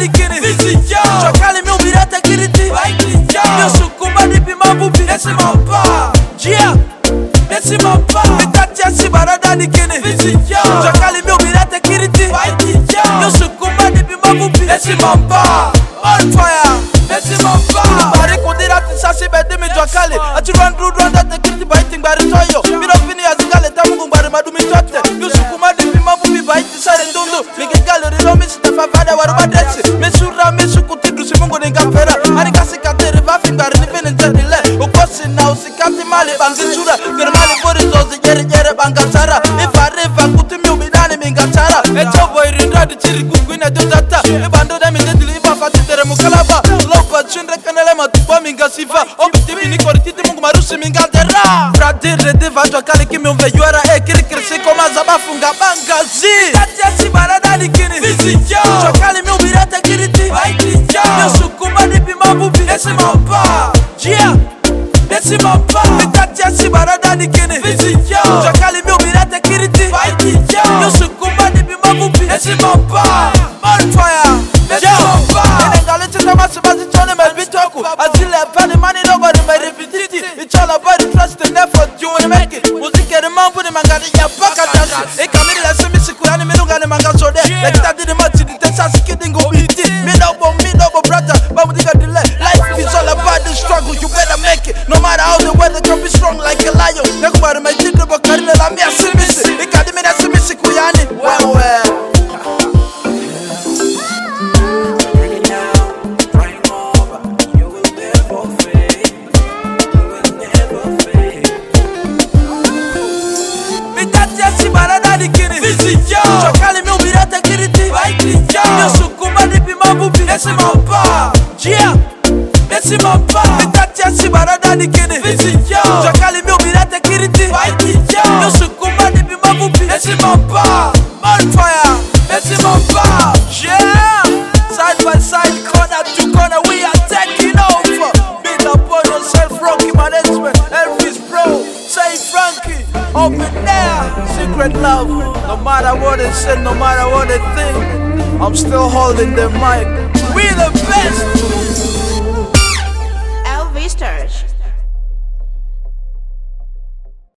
likini Chakali mi ubirata kiriti Mio sukumba nipi mabubi Nesi mampa Nesi mampa Mitatia si barada likini Chakali mi ubirata kiriti Mio sukumba nipi mabubi Nesi mampa On fire Nesi mampa Bari kundira tisasi bedi mi chakali Achi run that kiriti baiting bari toyo Miro fini azikale tamungu bari madumi tote Mio sukumba nipi mabubi baiti sare dundu Migigalo rilomi sitafa vada waruba dresi Mesura mesukuti grusi mungu ningapera Anikasi kateri vafingari nipini njerile Ukosi na usikati mali bangisura Germali bori zozi jere bangatara Ifariva kuti miubidani mingatara Echobo irinda di chiri kukuine dutata Ibando demi dedili iba fatitere mukalaba Lopa chindre kanele matupa mingasiva Obitimi nikorititi mungu marusi mingatera Bradire diva chakali kimi umveyuara kiri kirisi koma zabafunga bangazi Tati barada likini Chakali mi ubirata kiriti Mio sukumba nipi mabubi Nesi mampa Nesi mampa Mitati asi barada likini Chakali mi ubirata kiriti Mio sukumba nipi mabubi Nesi mampa On fire Nesi mampa Nengale chita masibazi chone melbitoku Azile pali money nobody may repeat it It's all about the trust and effort you will make it Muzike ni mambu ni mangani ya baka dasi Ikamiri la simi sikurani mirungani mangasode Lekita didi mati di tesa sikidi ngubiti Me no brother Bamudiga delay Life is all about the struggle You better make it No matter how the weather can be strong like a lion Nekubari my tito bakari la mi asimisi Ikadimi na simisi kuyani Well Chakali mi ubirata kiriti Mio sukumba nipi mabubi Nesi mampa Nesi mampa Mitati asi barada nikini Chakali mi ubirata kiriti Mio sukumba nipi mabubi Nesi mampa On fire Nesi mampa Yeah Side by side, corner to corner We are taking over Beat up on yourself, Rocky Management Elvis Pro, say Frankie Open there, secret love No matter what they say, no matter what they think I'm still holding the mic We the best